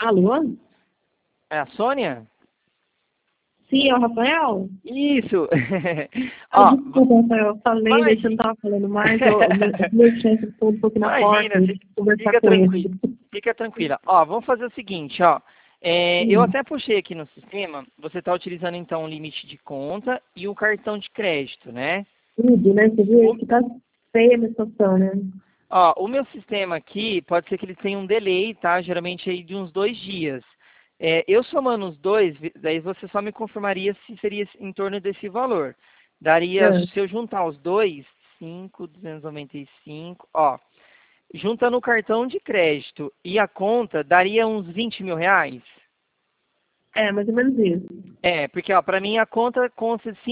Alô? É a Sônia? Sim, é o Rafael? Isso! Ah, Ó, desculpa, Rafael, eu falei, mas... você não estava falando mais, o meu chefe ficou um pouco na porta, Imagina, eu tive que conversar fica com ele. tranquila. Fica tranquila. Ó, vamos fazer o seguinte, ó. Eu Hum, até puxei aqui no sistema, você está utilizando então o limite de conta e o cartão de crédito, né? tudo, né? Você viu O, aí que tá feia a minha situação, né? o meu sistema aqui, pode ser que ele tenha um delay, tá? Geralmente aí de uns 2 dias. Eu somando os dois, daí você só me confirmaria se seria em torno desse valor. Daria, Ah, se eu juntar os dois, 5.295, ó. Juntando o cartão de crédito e a conta, daria uns 20 mil reais? mais ou menos isso. Porque ó, para mim a conta consta de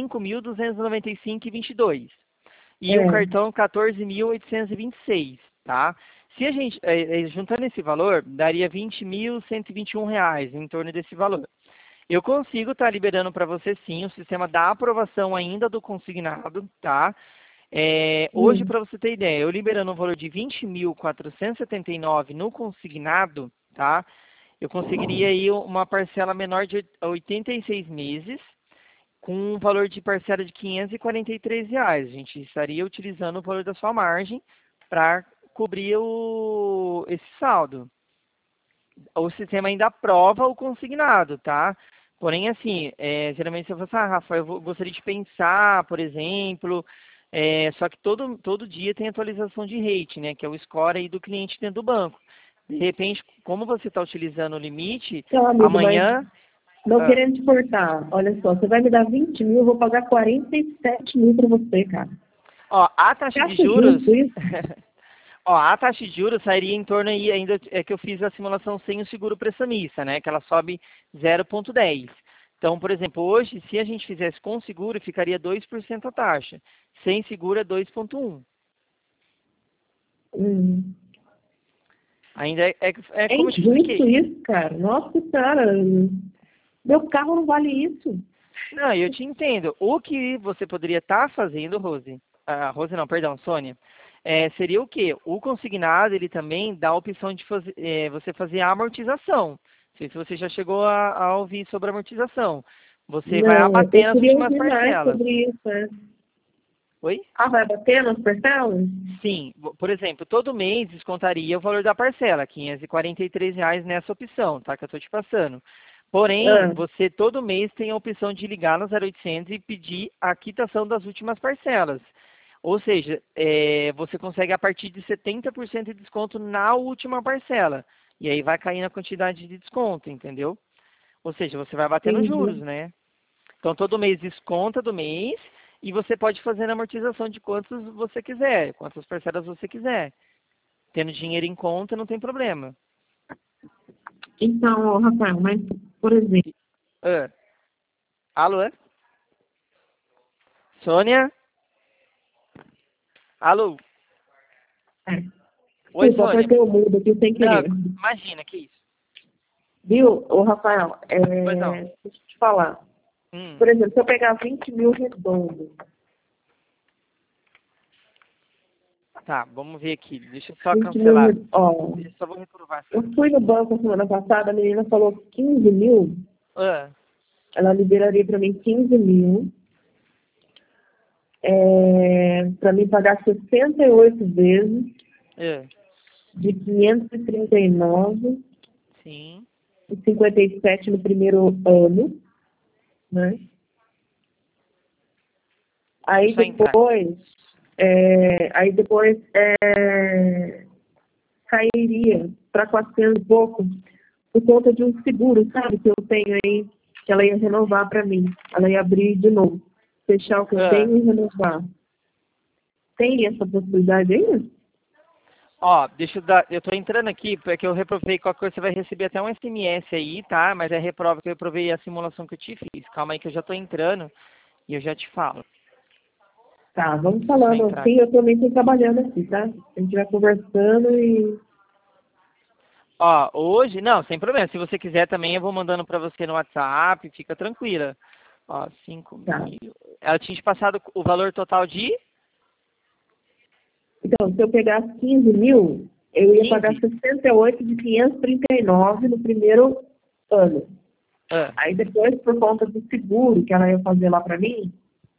5.295,22. E o É, cartão 14.826, tá? Se a gente, juntando esse valor, daria 20.121 reais, em torno desse valor. Eu consigo estar liberando para você sim, o sistema dá aprovação ainda do consignado, tá? Hoje, hum, para você ter ideia, eu liberando um valor de 20.479 no consignado, tá? Eu conseguiria aí uma parcela menor de 86 meses, com um valor de parcela de R$ 543. A gente estaria utilizando o valor da sua margem para cobrir esse saldo. O sistema ainda aprova o consignado, tá? Porém, assim, geralmente você fala assim, Rafa, gostaria de pensar, por exemplo, só que todo dia tem atualização de rate, né? Que é o score aí do cliente dentro do banco. De repente, como você está utilizando o limite, então, amigo, mas amanhã... não ah, querendo te cortar, olha só, você vai me dar 20 mil, eu vou pagar 47 mil pra você, cara. a Você taxa de acha juros... justo isso? A taxa de juros sairia em torno aí, ainda é que eu fiz a simulação sem o seguro prestamista, né? Que ela sobe 0,10. Então, por exemplo, hoje, se a gente fizesse com seguro, ficaria 2% a taxa. Sem seguro é 2,1. Hum. Ainda é É como eu te injusto expliquei. isso, cara. Nossa senhora, meu carro não vale isso. Não, eu te entendo. O que você poderia estar fazendo, Rose, Rose não, perdão, Sônia, seria o quê? O consignado, ele também dá a opção de você fazer a amortização. Não sei se você já chegou a ouvir sobre a amortização. Você vai Não, eu abatendo as queria últimas ouvir mais parcelas. sobre isso, né? Oi? Ah, vai bater nas parcelas? Sim, por exemplo, todo mês descontaria o valor da parcela, R$ 543 nessa opção, tá? Que eu estou te passando. Porém, Ah, você todo mês tem a opção de ligar no 0800 e pedir a quitação das últimas parcelas. Ou seja, você consegue a partir de 70% de desconto na última parcela. E aí vai cair na quantidade de desconto, entendeu? Ou seja, você vai batendo juros, entendi. né? Então, todo mês desconta do mês e você pode fazer a amortização de quantos você quiser, quantas parcelas você quiser. Tendo dinheiro em conta, não tem problema. Então, Rafael, mas, por exemplo, Ah, alô? Sônia? Alô? é, Oi, desculpa, Sônia. apertei o mudo aqui sem Não, querer. imagina, que isso? Viu, ô Rafael, Pois não. deixa eu te falar. Hum, Por exemplo, se eu pegar 20 mil redondo, tá, vamos ver aqui. Deixa eu só 20 mil, cancelar. ó, Eu só vou reprovar eu essa. fui no banco a semana passada, a menina falou 15 mil, Ah, ela liberaria para mim 15 mil, para mim pagar 68 vezes, ah, de 539 sim. e 57 no primeiro ano, né? Deixa eu Aí só entrar. depois, cairia para 400 e pouco por conta de um seguro, sabe, que eu tenho aí, que ela ia renovar para mim. Ela ia abrir de novo, fechar o que eu Ah. tenho e renovar. Tem essa possibilidade aí? Ó, deixa eu dar. Eu tô entrando aqui, porque eu reprovei qualquer coisa, você vai receber até um SMS aí, tá? Mas é reprova que eu reprovei a simulação que eu te fiz. Calma aí que eu já tô entrando e eu já te falo. Tá, vamos Deixa eu só falando entrar assim, aqui. eu também estou trabalhando aqui, tá? A gente vai conversando e... Ó, hoje, não, sem problema. Se você quiser também, eu vou mandando pra você no WhatsApp, fica tranquila. Ó, 5 Tá. mil. Ela tinha te passado o valor total de. Então, se eu pegar 15 mil, Eu ia pagar 15? 68 de 539 no primeiro ano. Ah, Aí depois, por conta do seguro que ela ia fazer lá para mim,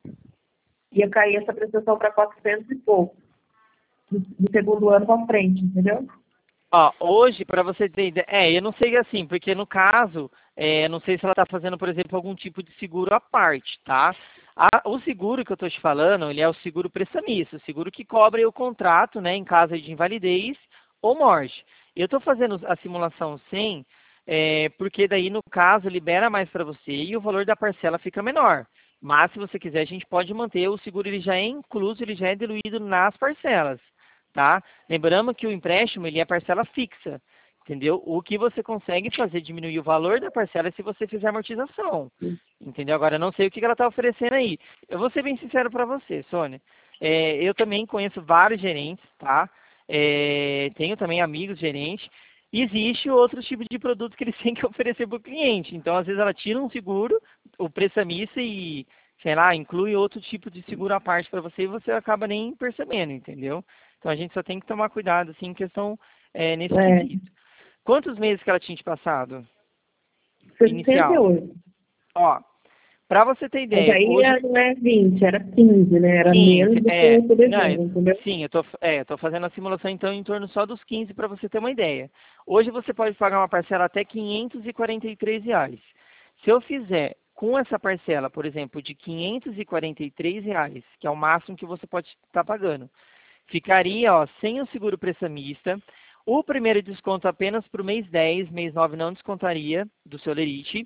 ia cair essa prestação para 400 e pouco. Do segundo ano para frente, entendeu? ó, hoje, para você ter ideia, eu não sei assim, porque no caso, não sei se ela está fazendo, por exemplo, algum tipo de seguro à parte, tá? O seguro que eu estou te falando, ele é o seguro prestamista, o seguro que cobre o contrato, né, em caso de invalidez ou morte. Eu estou fazendo a simulação sem, porque daí, no caso, libera mais para você e o valor da parcela fica menor. Mas, se você quiser, a gente pode manter, o seguro ele já é incluso, ele já é diluído nas parcelas, tá? Lembrando que o empréstimo ele é parcela fixa, entendeu? O que você consegue fazer diminuir o valor da parcela é se você fizer amortização, entendeu? Agora, eu não sei o que ela está oferecendo aí. Eu vou ser bem sincero para você, Sônia. Eu também conheço vários gerentes, tá? Tenho também amigos gerentes. Existe outro tipo de produto que eles têm que oferecer para o cliente. Então, às vezes, ela tira um seguro, o prestamista e, sei lá, inclui outro tipo de seguro à parte para você e você acaba nem percebendo, entendeu? Então a gente só tem que tomar cuidado, assim, em questão nesse É, quesito. Quantos meses que ela tinha te passado? Inicial. 68. Ó, para você ter Mas ideia, aí hoje não é 20, era 15, né? Era 15, menos do que eu tô não, devendo, entendeu? sim, eu tô fazendo a simulação então em torno só dos 15 para você ter uma ideia. Hoje você pode pagar uma parcela até R$ 543. Se eu fizer com essa parcela, por exemplo, de R$ 543, que é o máximo que você pode estar pagando, ficaria, ó, sem o seguro prestamista. O primeiro desconto apenas para o mês 10, mês 9 não descontaria do seu lerite.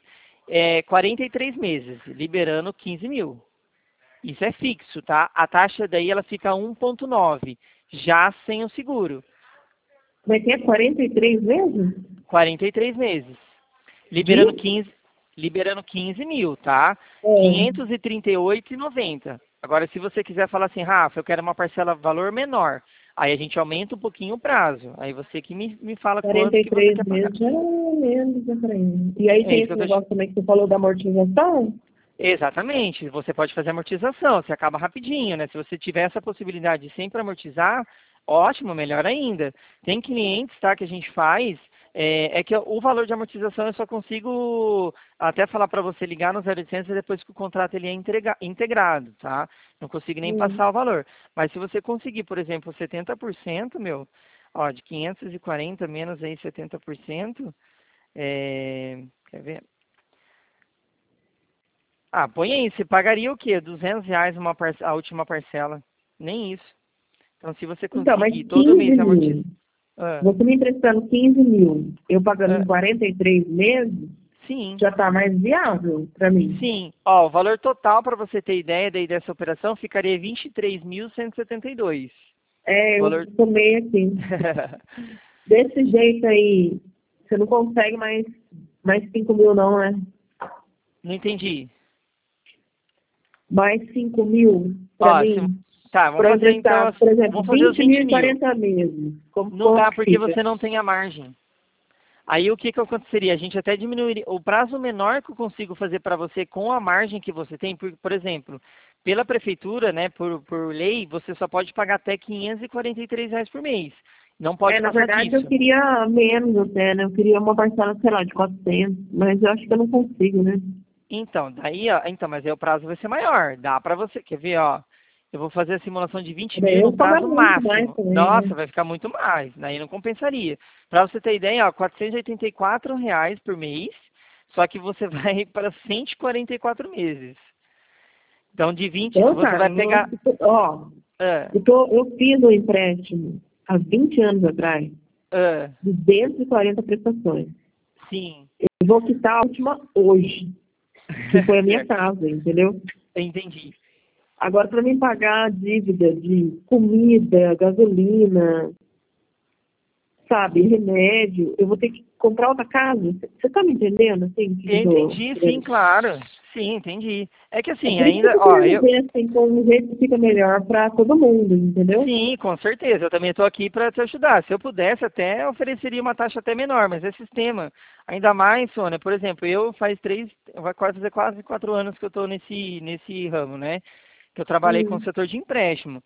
43 meses, liberando 15 mil. Isso é fixo, tá? A taxa daí ela fica 1,9, já sem o seguro. Como é que é? 43 mesmo? 43 meses. Liberando De? 15, liberando 15 mil, tá? É, 538,90. Agora, se você quiser falar assim, Rafa, eu quero uma parcela valor menor, aí a gente aumenta um pouquinho o prazo. Aí você que me fala quanto que você 43 quer pagar. meses já é menos, né, pra mim. E aí É tem isso que esse eu tô te... negócio também que você falou da amortização? Exatamente. Você pode fazer amortização, você acaba rapidinho, né? Se você tiver essa possibilidade de sempre amortizar, ótimo, melhor ainda. Tem clientes, tá, que a gente faz, que o valor de amortização eu só consigo até falar para você ligar no 0800 depois que o contrato ele é integrado, tá? Não consigo nem Hum. passar o valor. Mas se você conseguir, por exemplo, 70%, meu, ó, de 540 menos aí 70%, quer ver? Ah, põe aí, você pagaria o quê? R$ 200 a última parcela. Nem isso. Então, se você Então, mas conseguir todo 15 mês amortizar. mil. Ah, Você me emprestando 15 mil, eu pagando em ah, 43 meses, sim, já está mais viável para mim. sim. Ó, o valor total, para você ter ideia daí dessa operação, ficaria 23.172. O É, eu valor. tomei aqui. Desse jeito aí, você não consegue mais 5 mil não, né? Não entendi. Mais 5 mil para Ó, mim. tá, vamos Para fazer então, emprestar, por exemplo, vamos fazer os 20 mil 20 e mil. 40 meses. Não Como dá que porque fica? você não tem a margem. Aí o que que aconteceria? A gente até diminuiria o prazo menor que eu consigo fazer para você com a margem que você tem, por exemplo, pela prefeitura, né, por lei, você só pode pagar até R$ 543 por mês. Não pode Na passar verdade, eu disso. queria menos até, né? Eu queria uma parcela, sei lá, de 400, mas eu acho que eu não consigo, né? Então, daí, ó, então, mas aí o prazo vai ser maior. Dá para você, quer ver, ó? Eu vou fazer a simulação de 20 Daí mil eu no vou pagar prazo muito mais máximo. também, né? Nossa, vai ficar muito mais. Daí não compensaria. Para você ter ideia, ó, R$ 484 por mês, só que você vai para 144 meses. Então, de 20, Então, você cara, vai pegar. ó, Ah, eu fiz um empréstimo há 20 anos atrás, ah, 240 prestações. sim. Eu vou quitar a última hoje, que foi a minha Certo. casa, entendeu? Entendi. Agora, para mim pagar a dívida de comida, gasolina, sabe, remédio, eu vou ter que comprar outra casa. Você tá me entendendo, assim, o que eu tô Entendi, sim, querendo? claro. Sim, entendi. É que É assim, por isso que eu ainda, tô ó, querendo ver, assim, com um jeito que fica melhor para todo mundo, entendeu? sim, com certeza. Eu também estou aqui para te ajudar. Se eu pudesse, até ofereceria uma taxa até menor, mas é sistema. Ainda mais, Sônia, por exemplo, eu faz vai quase fazer quase 4 anos que eu estou nesse ramo, né? Que eu trabalhei com o Hum. setor de empréstimo.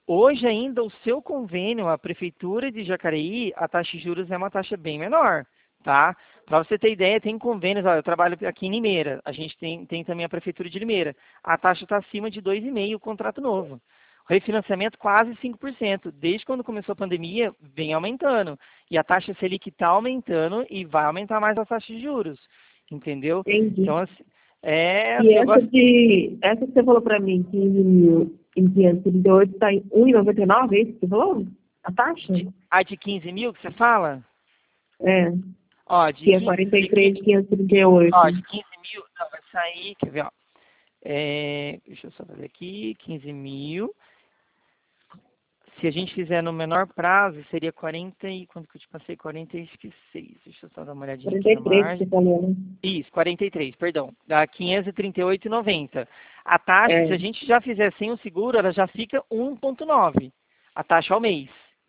Hoje ainda o seu convênio, a Prefeitura de Jacareí, a taxa de juros é uma taxa bem menor, tá? Para você ter ideia, tem convênios, ó, eu trabalho aqui em Limeira, a gente tem também a Prefeitura de Limeira, a taxa está acima de 2,5% o contrato novo. O refinanciamento quase 5%. Desde quando começou a pandemia, vem aumentando. E a taxa Selic está aumentando e vai aumentar mais a taxa de juros, entendeu? Entendi. Então, assim, E eu gosto. essa que você falou para mim, 15.538, está em 1,99, é isso que você falou? A taxa? A de 15 mil que você fala? É, Ó, que é 43.538. ó, de 15 mil, não, vai sair, quer ver, ó. Deixa eu só fazer aqui, 15 mil. Se a gente fizer no menor prazo, seria 40 e... Quanto que eu te passei? 46. Deixa eu só dar uma olhadinha aqui na 43 que você margem. falou, né? Isso, 43, perdão. Dá 538,90. A taxa, se É, a gente já fizer sem o seguro, ela já fica 1,9. A taxa ao mês.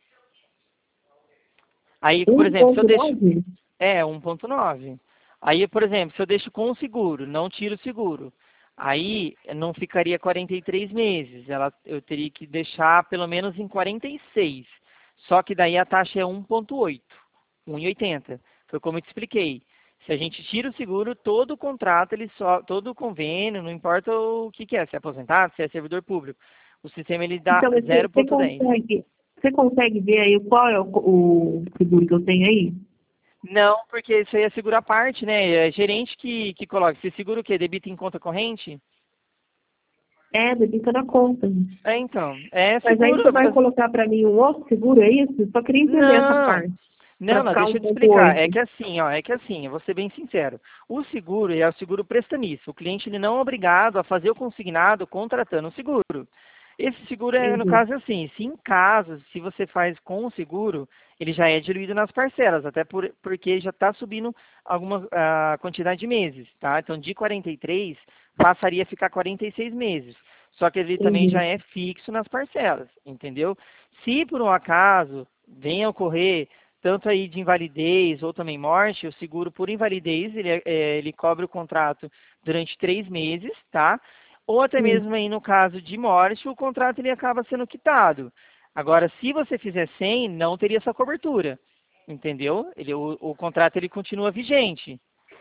Aí, por exemplo, se eu deixo... 1,9? 1,9. Aí, por exemplo, se eu deixo com o seguro, não tiro o seguro, aí não ficaria 43 meses. Eu teria que deixar pelo menos em 46. Só que daí a taxa é 1,8, 1,80. Foi como eu te expliquei. Se a gente tira o seguro, todo o contrato, todo o convênio, não importa o que é, se é aposentado, se é servidor público, o sistema ele dá Então, mas você 0,10. consegue ver aí qual é o seguro que eu tenho aí? Não, porque isso aí é seguro à parte, né? É gerente que coloca. Você segura o quê? Debita em conta corrente? É, debita na conta. Então. É Mas aí seguro. você vai colocar para mim um outro seguro, é isso? Eu só queria entender essa Não. parte. Não, Para não, ficar deixa eu te explicar. 1,8. É que assim, eu vou ser bem sincero. O seguro é o seguro prestamista. O cliente ele não é obrigado a fazer o consignado contratando o seguro. Esse seguro é, no Entendi. caso, assim, se em caso, se você faz com o seguro, ele já é diluído nas parcelas, até porque já está subindo alguma quantidade de meses, tá? Então, de 43, passaria a ficar 46 meses. Só que ele também já Entendi. é fixo nas parcelas, entendeu? Se por um acaso venha a ocorrer tanto aí de invalidez ou também morte, o seguro por invalidez, ele cobre o contrato durante 3 meses, tá? Ou até Sim. mesmo aí no caso de morte, o contrato ele acaba sendo quitado. Agora, se você fizer sem, não teria essa cobertura, entendeu? O contrato ele continua vigente.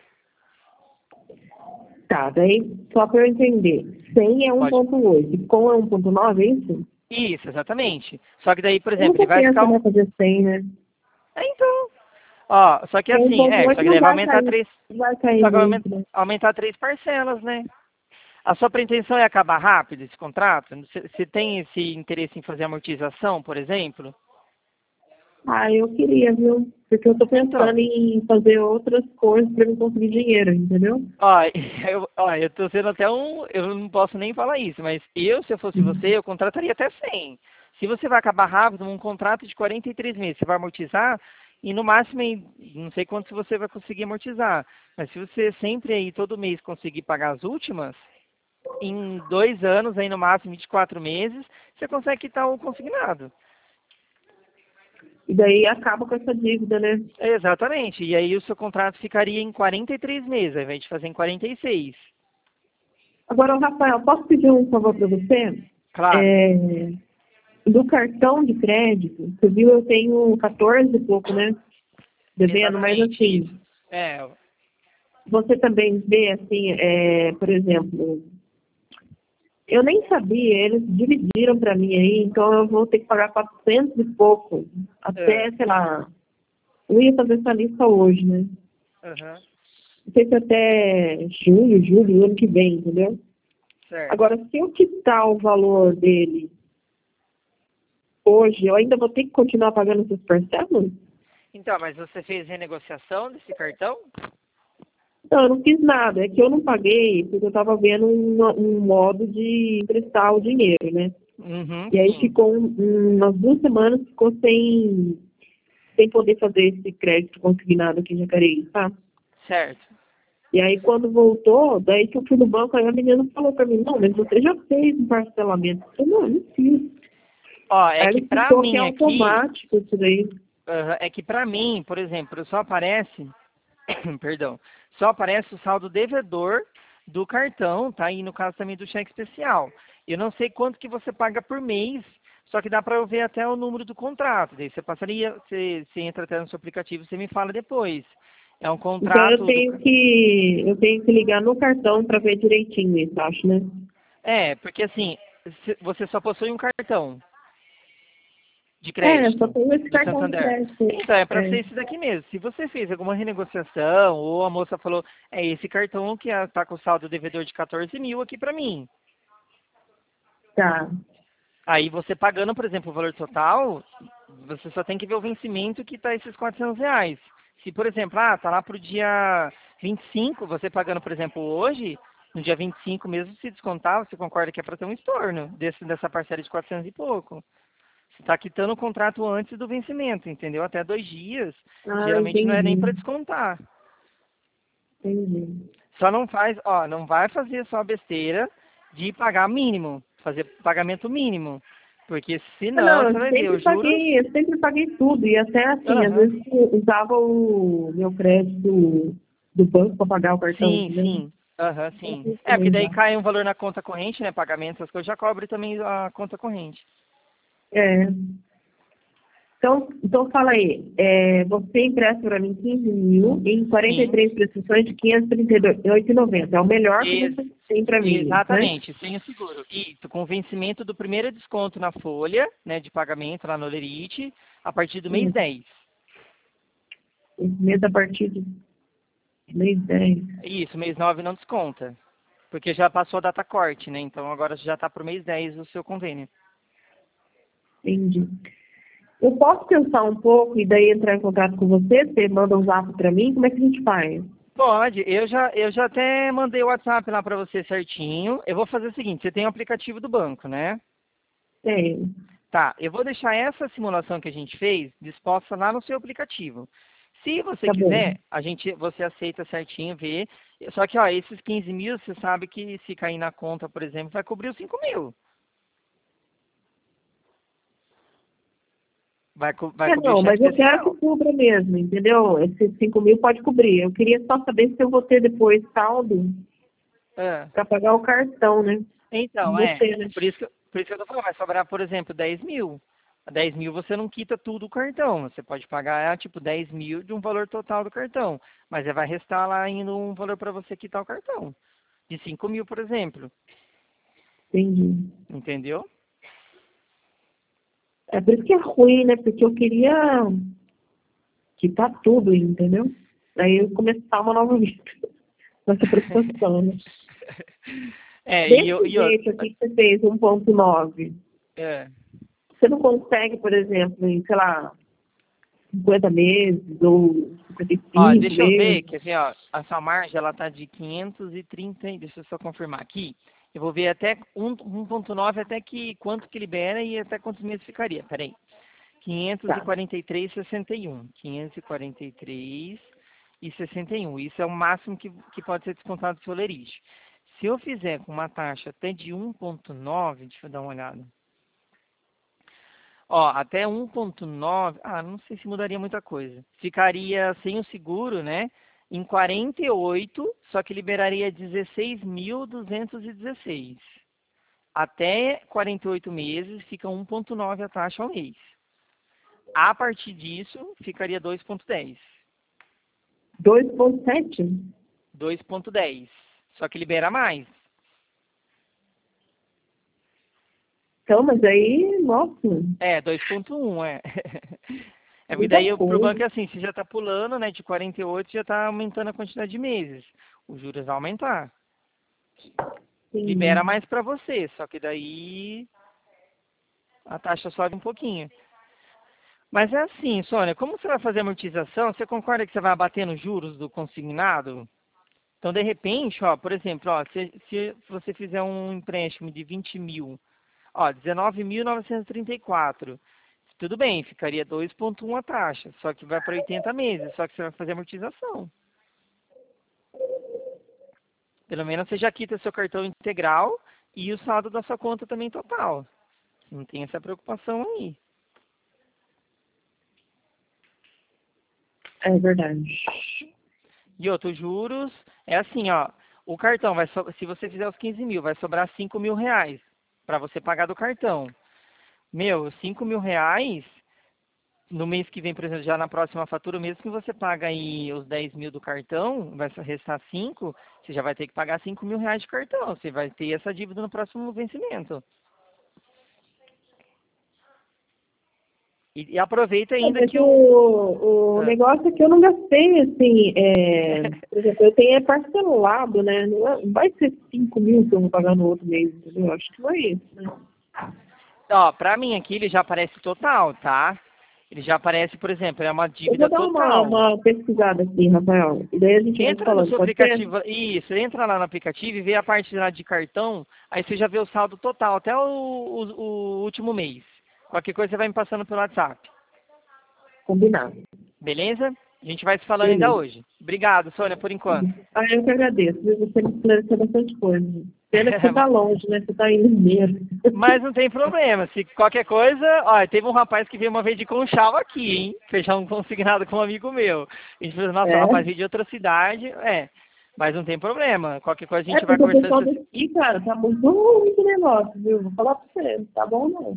Tá, daí, só para eu entender, 100 é Pode. 1,8, com é 1,9, é isso? Isso, exatamente. Só que daí, por Eu não exemplo, ele vai compensa ficar né, fazer 100, né? Então. Ó, só que Porque assim, só 1,8 que não daí vai vai aumentar cair, três. não vai cair Só que vai muito, né? aumentar 3 parcelas, né? A sua pretensão é acabar rápido esse contrato? Você tem esse interesse em fazer amortização, por exemplo? Ah, eu queria, viu? Porque eu tô Então, pensando em fazer outras coisas para eu conseguir dinheiro, entendeu? ó, eu tô sendo até eu não posso nem falar isso, mas se eu fosse você, eu contrataria até 100. Se você vai acabar rápido, um contrato de 43 meses, você vai amortizar e no máximo, não sei quanto você vai conseguir amortizar, mas se você sempre aí todo mês conseguir pagar as últimas, em 2 anos, aí no máximo 24 meses, você consegue quitar o consignado. E daí acaba com essa dívida, né? Exatamente. E aí o seu contrato ficaria em 43 meses, ao invés de fazer em 46. Agora, Rafael, posso pedir um favor para você? Claro. É, do cartão de crédito, você viu, eu tenho 14 e pouco, né? Devendo, mas Exatamente, assim, isso. É, você também vê, assim, por exemplo, eu nem sabia, eles dividiram para mim aí, então eu vou ter que pagar 400 e pouco, é, até, sei lá, eu ia fazer essa lista hoje, né? aham, Não sei se até junho, julho, ano que vem, entendeu? certo. Agora, se eu quitar o valor dele hoje, eu ainda vou ter que continuar pagando essas parcelas? Então, mas você fez renegociação desse cartão? Não, eu não fiz nada. É que eu não paguei porque eu estava vendo um modo de emprestar o dinheiro, né? Uhum, E aí sim, ficou umas 2 semanas, ficou sem poder fazer esse crédito consignado aqui em Jacareí, tá? certo. E aí quando voltou, daí que eu fui no banco, aí a menina falou para mim, não, mas você já fez um parcelamento. Eu falei, não fiz. Ó, é Aí ela que pra explicou que é mim aqui, automático isso daí. é que pra mim, por exemplo, só aparece, perdão, só aparece o saldo devedor do cartão, tá? E no caso também do cheque especial. Eu não sei quanto que você paga por mês Só que dá para eu ver até o número do contrato. Daí você passaria, você entra até no seu aplicativo, você me fala depois. É um Então contrato do. eu tenho que ligar no cartão para ver direitinho isso, acho, né? É, porque assim, você só possui um cartão de Só crédito tenho esse do cartão de Santander. crédito. Então, é para É, ser esse daqui mesmo. Se você fez alguma renegociação, ou a moça falou, é esse cartão que está com o saldo devedor de 14 mil aqui para mim. tá. Aí você pagando, por exemplo, o valor total, você só tem que ver o vencimento que está esses R$ 400. Se, por exemplo, tá lá para o dia 25, você pagando, por exemplo, hoje, no dia 25 mesmo, se descontar, você concorda que é para ter um estorno dessa parcela de 400 e pouco. Você está quitando o contrato antes do vencimento, entendeu? Até 2 dias. Ah, Geralmente não é nem entendi. para descontar. Entendi. Só não faz, não vai fazer só a besteira de pagar mínimo, fazer pagamento mínimo. Porque Ah, senão não, você vai ver os juros. eu sempre paguei tudo. E até assim, às Aham. vezes eu usava o meu crédito do banco para pagar o cartão, Sim, entendeu? sim. Aham, Eu sim. fiz É, porque também daí já. cai um valor na conta corrente, né? Pagamento, essas coisas, já cobre também a conta corrente. É. Então fala aí, você empresta para mim 15 mil em Sim. 43 prestações de 538,90. É o melhor que Ex- você tem para mim, né? exatamente, sem o seguro. Isso, com o vencimento do primeiro desconto na folha, né, de pagamento lá no Olerite, a partir do mês Sim. 10. Esse mês a partir do mês 10. Isso, mês 9 não desconta. Porque já passou a data corte, né? Então agora já está para o mês 10 o seu convênio. Entendi. Eu posso pensar um pouco e daí entrar em contato com você? Você manda um zap para mim? Como é que a gente faz? Pode, eu já até mandei o WhatsApp lá para você certinho. Eu vou fazer o seguinte, você tem o aplicativo do banco, né? Tem. Tá, eu vou deixar essa simulação que a gente fez disposta lá no seu aplicativo. Se você Tá bom. quiser, você aceita certinho, vê. Só que, esses 15 mil, você sabe que se cair na conta, por exemplo, vai cobrir os 5 mil. Vai cobrir o Não, cheque mas eu quero que especial. cubra mesmo, entendeu? Esses 5 mil pode cobrir. Eu queria só saber se eu vou ter depois saldo É. para pagar o cartão, né? Então, Você, né? por isso que eu tô falando, vai sobrar, por exemplo, 10 mil. A 10 mil você não quita tudo o cartão. Você pode pagar, tipo, 10 mil de um valor total do cartão. Mas vai restar lá ainda um valor para você quitar o cartão. De 5 mil, por exemplo. Entendi. Entendeu? É por isso que é ruim, né? Porque eu queria quitar tudo, entendeu? Aí eu começar uma nova vida. Nessa prestação, né? É, Desse jeito aqui que você fez 1,9, é. você não consegue, por exemplo, em, sei lá, 50 meses ou Ó, 55 deixa eu ver, meses? quer ver, ó, a sua margem, ela tá de 530, deixa eu só confirmar aqui. Eu vou ver até 1,9 até quanto que libera e até quantos meses ficaria. Peraí. Tá. 543,61. 543,61. Isso é o máximo que pode ser descontado do seu lerite. Se eu fizer com uma taxa até de 1,9, deixa eu dar uma olhada. Ó, até 1,9, não sei se mudaria muita coisa. Ficaria sem o seguro, né? Em 48, só que liberaria 16.216. Até 48 meses fica 1,9 a taxa ao mês. A partir disso, ficaria 2,10. 2,7? 2,10. Só que libera mais. Então, mas aí, nossa, 2,1, é. É porque muita daí pro coisa. banco é assim, você já está pulando, né, de 48, já está aumentando a quantidade de meses. Os juros vai aumentar. Libera Entendi. mais para você, só que daí a taxa sobe um pouquinho. Mas é assim, Sônia, como você vai fazer amortização, você concorda que você vai abater nos juros do consignado? Então, de repente, por exemplo, se você fizer um empréstimo de 20 mil, 19.934, tudo bem, ficaria 2,1 a taxa, só que vai para 80 meses, só que você vai fazer amortização. Pelo menos você já quita seu cartão integral e o saldo da sua conta também total. Não tem essa preocupação aí. É verdade. E outros juros, é assim, o cartão, se você fizer os 15 mil, vai sobrar 5 mil reais para você pagar do cartão. Meu, R$ 5.000, no mês que vem, por exemplo, já na próxima fatura, mesmo que você paga aí os 10 mil do cartão, vai restar 5, você já vai ter que pagar R$ 5.000 de cartão. Você vai ter essa dívida no próximo vencimento. E aproveita ainda Mas que o Ah. negócio é que eu não gastei, assim, por exemplo, eu tenho parcelado, né? Não vai ser 5 mil que eu vou pagar no outro mês, entendeu? Acho que não é isso, né? Ó, pra mim aqui ele já aparece total, tá? Ele já aparece, por exemplo, é uma Eu dívida vou dar total. uma pesquisada aqui, Rafael, e daí a gente vai Entra no falando, seu pode ser? aplicativo, isso, entra lá no aplicativo e vê a parte lá de cartão, aí você já vê o saldo total, até o último mês. Qualquer coisa você vai me passando pelo WhatsApp. Combinado. Beleza? A gente vai se falando ainda Beleza. hoje. Obrigado, Sônia, por enquanto. Ah, eu que agradeço, viu? Você me esclareceu bastante coisa. Pena que você tá longe, né? Você tá em Limeira. Mas não tem problema. Se qualquer coisa, ó, teve um rapaz que veio uma vez de Conchal aqui, hein? Fechar um consignado com um amigo meu. A gente falou, nossa, o É? rapaz veio de outra cidade, mas não tem problema. Qualquer coisa a É gente vai porque o pessoal conversando. daqui, cara, tá muito ruim esse negócio, viu? Vou falar pra você, não tá bom não.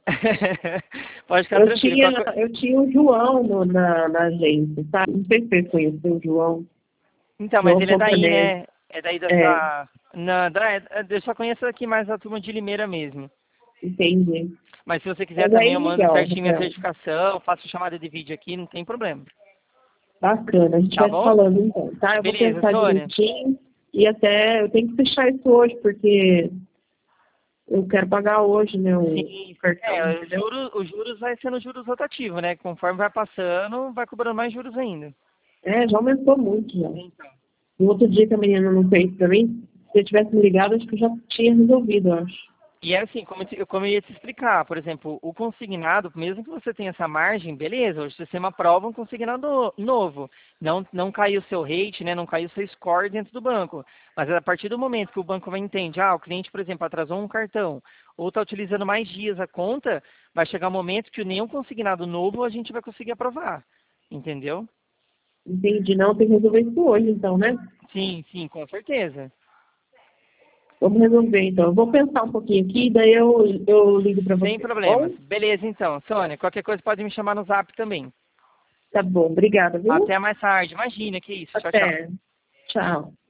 Pode ficar Eu tranquilo. tinha, eu tinha o João na agência, sabe? Não sei se você conheceu o João. Então, mas João ele é daí, Fontanese. né? É daí É, dessa. Eu só conheço aqui mais a turma de Limeira mesmo. entendi. Mas se você quiser Mas aí também, eu mando legal, certinho minha Rafael. certificação, faço chamada de vídeo aqui, não tem problema. Bacana, a gente Tá vai se bom? falando então, tá? Eu vou Beleza, pensar Sônia? direitinho e até eu tenho que fechar isso hoje, porque eu quero pagar hoje, né, o Sim, cartão, entendeu? os juros vai sendo juros rotativos, né? Conforme vai passando, vai cobrando mais juros ainda. É, já aumentou muito já. Então. No outro dia que a menina não fez pra mim, se eu tivesse me ligado, acho que eu já tinha resolvido, eu acho. E é assim, como eu ia te explicar, por exemplo, o consignado, mesmo que você tenha essa margem, beleza, o sistema aprova um consignado novo. Não caiu o seu rate, né? Não caiu o seu score dentro do banco. Mas a partir do momento que o banco vai entender, o cliente, por exemplo, atrasou um cartão, ou está utilizando mais dias a conta, vai chegar um momento que nenhum consignado novo a gente vai conseguir aprovar. Entendeu? Entendi, não, tem que resolver isso hoje, então, né? Sim, sim, com certeza. Vamos resolver, então. Eu vou pensar um pouquinho aqui, daí eu ligo pra Sem você, tá problemas. bom? Beleza, então. Sônia, qualquer coisa pode me chamar no Zap também. Tá bom, obrigada, viu? Até mais tarde. Imagina, que isso. Tchau, tchau. Até. Tchau.